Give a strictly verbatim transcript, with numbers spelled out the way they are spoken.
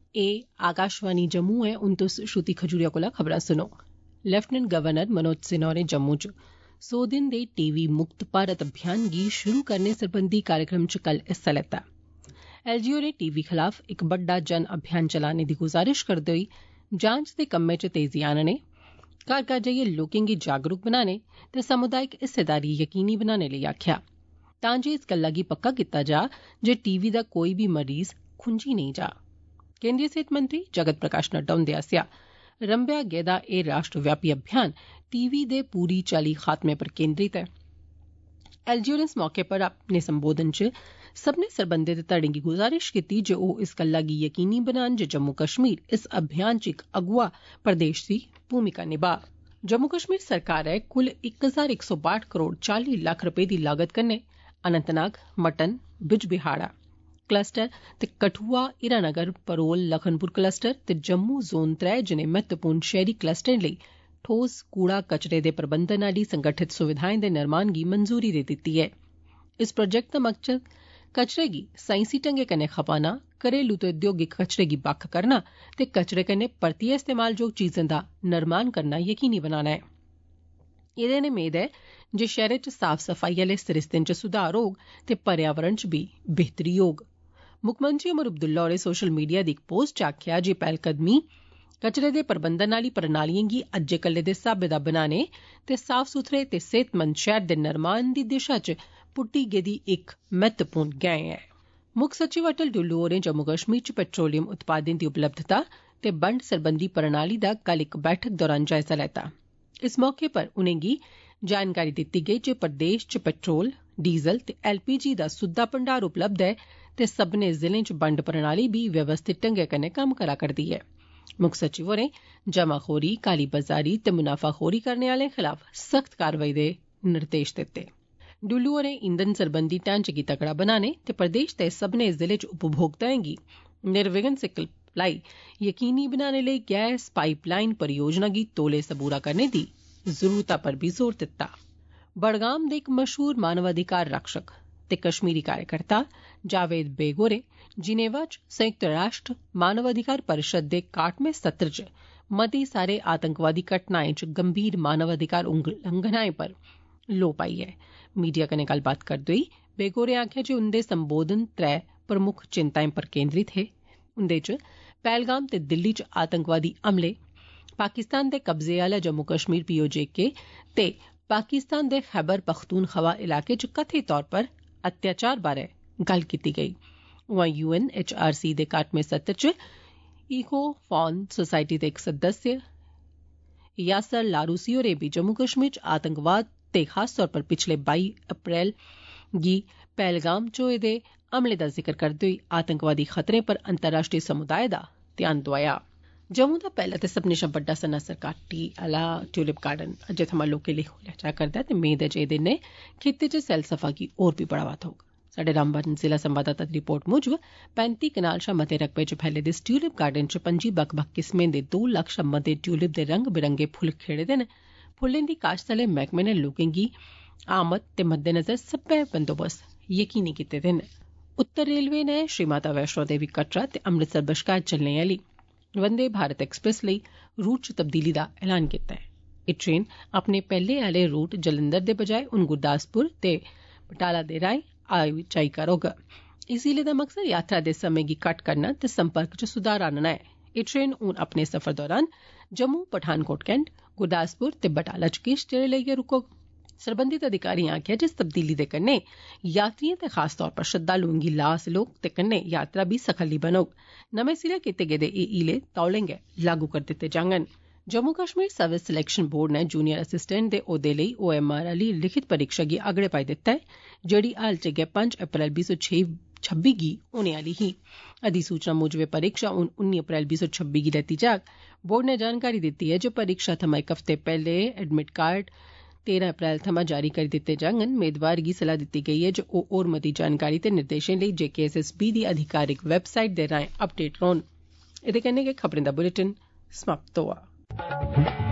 ए आकाशवाणी जम्मू ऐ हुन तुस श्रुति खजूरिया कोला खबरां सुनो। लेफ्टिनेंट गवर्नर मनोज सिन्हा होरें जम्मू च सौ दिन दे टीवी मुक्त भारत अभियान गी शुरू करने सरबंधी कार्यक्रम च कल हिस्सा लैता। एलजी होरें टीवी खिलाफ इक बड्डा जन अभियान चलाने दी गुजारिश करदे होई जांच दे कम्मै च तेजी आनने, घर घर जाइयै लोकें गी जागरूक बनाने ते समुदायिक हिस्सेदारी यकीनी बनाने लेई आक्खेआ, तां जे इस गल्ला गी पक्का कीता जा जे टीवी दा कोई बी मरीज खुंजी नेईं जा। केंद्रीय सेहत मंत्री जगत प्रकाश नड्डा हुंदे आसेआ रंभेआ गेदा एह् राष्ट्रव्यापी अभियान टीवी दे पूरी चाल्ली खात्मे पर केंद्रित ऐ। एलजी होरें इस मौके पर अपने संबोधन च सब्भनें सरबंधत धड़ें गी गुजारिश कीती जे ओह् इस गल्ला गी यकीनी बनान जे जम्मू कश्मीर इस अभियान च इक अगुआ प्रदेश दी भूमिका निभा। जम्मू कश्मीर सरकारै कुल इक हजार इक सौ बाह्ठ करोड़ चाली लक्ख रपे दी लागत कन्नै अनंतनाग, मटन, बिजबिहाड़ा क्लस्टर ते कठुआ, हीरानगर, परोल, लखनपुर क्लस्टर ते जम्मू जोन त्रै जनेह महत्वपूर्ण शैहरी क्लस्टरें लेई ठोस कूड़ा कचरे दे प्रबंधन आली संगठित सुविधाएं दे निर्माण गी मंजूरी देई दित्ती ऐ। इस प्रोजेक्ट दा मकसद कचरे गी साईंसी ढंगै कन्नै खपाना, घरेलू ते उद्योगिक कचरे गी बक्ख करना ते कचरे कन्नै परतियै इस्तेमालजोग चीजें दा निर्माण करना यकीनी बनाना ऐ। एह्दे नै मेद ऐ जे शैह्रै च साफ सफाई आले सरिस्तें च सुधार होग ते पर्यावरण च बी बेहतरी होग। मुक्खमंत्री उमर अब्दुल्ला होरें सोशल मीडिया दी इक पोस्ट च आखेआ जे पैह्लकदमी कचरे दे प्रबंधन आली प्रणालिएं गी अज्जै कल्लै दे स्हाबै दा बनाने ते साफ सुथरे ते सेहतमंद शैह्र दे निर्माण दी दिशा च पुट्टी गेदी इक महत्वपूर्ण गैं ऐ। मुक्ख सचिव अटल डुल्लू होरें जम्मू कश्मीर च पेट्रोलियम उत्पादें दी उपलब्धता ते बंड सरबंधी प्रणाली दा कल इक बैठक दौरान जायजा लैता। इस मौके पर उनेंगी जानकारी दित्ती गेई जे प्रदेश च पेट्रोल, डीजल ते एलपीजी दा सुद्दा भंडार उपलब्ध ऐ ते सब्बनें जिलें च बंड प्रणाली बी व्यवस्थित ढंगै कन्नै कम्म करा करदी ऐ। मुक्ख सचिव होरें जमाखोरी, काली बाजारी ते मुनाफाखोरी करने आलें खिलाफ सख्त कारवाई दे निर्देश दित्ते। डुल्लू होरें ईंधन सरबंधी ढांचे गी तगड़ा बनाने ते प्रदेश दे सब्बनें जिलें च उपभोक्ताएं गी निर्विघ्न सप्लाई यकीनी बनाने लेई गैस पाइप लाइन परियोजना गी तौले सबूरा करने दी जरूरता पर बी जोर दित्ता। बडगाम दे इक मशहूर मानवाधिकार रक्षक ते कश्मीरी कार्यकर्ता जावेद बेग होरें जिनेवा च संयुक्त राष्ट्र मानवाधिकार परिषद दे काह्टमें सत्र च मती सारे आतंकवादी घटनाएं च गंभीर मानवाधिकार उल्लंघनाएं पर लोऽ पाई ऐ। मीडिया कन्नै गल्लबात करदे होई बेग होरें आखेआ जे उंदे संबोधन त्रै प्रमुख चिंताएं पर केंद्रित हे। उंदे च पैहलगाम ते दिल्ली च आतंकवादी हमले, पाकिस्तान दे कब्जे आला जम्मू कश्मीर पीओजेके ते पाकिस्तान दे खैबर पख्तूनख्वा इलाके च कथित तौर पर अत्याचार बारै गल्ल कीती गेई। उआं यूएनएचआरसी दे काह्टमें सत्र च इको फॉन सोसाइटी दे इक सदस्य यासर लारूसी होरें बी जम्मू कश्मीर च आतंकवाद ते खास तौर पर पिछले बाई अप्रैल गी पहलगाम च होए दे हमले दा जिक्र करदे होई आतंकवादी खतरें पर अंतर्राष्ट्रीय समुदाय दा ध्यान दोआया। जम्मू दा पैह्ला ते सब्बनें शा बड्डा सन्नासर घाटी आला ट्यूलिप गार्डन अज्जै थमां लोकें लेई खोलेआ जा करदा ऐ ते मेद ऐ जे एह्दे नै खित्ते च सैलसफा गी होर बी बढ़ावा थ्होग। साढ़े रामबन जिला संवाददाता दी रिपोर्ट मुजब पैंती कनाल शा मते रकबे च फैले दे इस ट्यूलिप गार्डन च पंजी बक्ख बक्ख किस्में दे दो लक्ख शा मते ट्यूलिप दे रंग बिरंगे फुल्ल खिड़े दे न। फुल्लें दी काश्त आले मैह्कमे नै लोकें गी आमद दे मद्देनजर सब्बै बंदोबस्त यकीनी कीते दे न। उत्तर रेलवे नै श्री माता वैष्णो देवी कटरा ते अमृतसर बश्कार चलने आली वंदे भारत एक्सप्रेस लेई रूट च तब्दीली दा ऐलान कीता ऐ। एह् ट्रेन अपने पैह्ले आले रूट जलंधर दे बजाए हून गुरदासपुर ते बटाला दे राएं आओजाई करोग। इस हीले दा मकसद यात्रा दे समें गी घट्ट करना ते संपर्क च सुधार आनना ऐ। एह् ट्रेन हून अपने सफर दौरान जम्मू, पठानकोट कैंट, गुरदासपुर ते बटाला च किश चिर लेइयै रुकोग। सरबंधित अधिकारिएं आखेआ जे इस तब्दीली दे कन्नै यात्रिएं ते खास तौर पर श्रद्धालुएं गी लाह् हासल होग ते कन्नै यात्रा बी सखल्ली बनोग। नमें सिरे कीते गेदे एह् हीले तौले गै लागू करी दित्ते जाङन। Jammu Kashmir service selection board नै जूनियर असिस्टेंट दे औह्दे लेई ओएमआर आली लिखित परीक्षा गी अगड़े पाई दित्ता ऐ, जेह्ड़ी हाल च गै पंज अप्रैल बीह् सौ छब्बी गी होने आली ही। अधिसूचना मुजब एह् परीक्षा हून उन्नी अप्रैल बीह् सौ छब्बी गी लैती जाग। बोर्ड नै जानकारी दित्ती ऐ जे परीक्षा थमां इक हफ्ते पैह्ले एडमिट कार्ड तेरां अप्रैल थमां जारी करी दित्ते जाङन। मेदवार गी सलाह् दित्ती गेई ऐ जे ओह् होर मती जानकारी ते निर्देशें लेई जेकेएसएसबी दी अधिकारिक वैबसाइट दे राएं अपडेट रौह्न। एह्दे कन्नै गै खबरें दा बुलेटिन समाप्त होआ।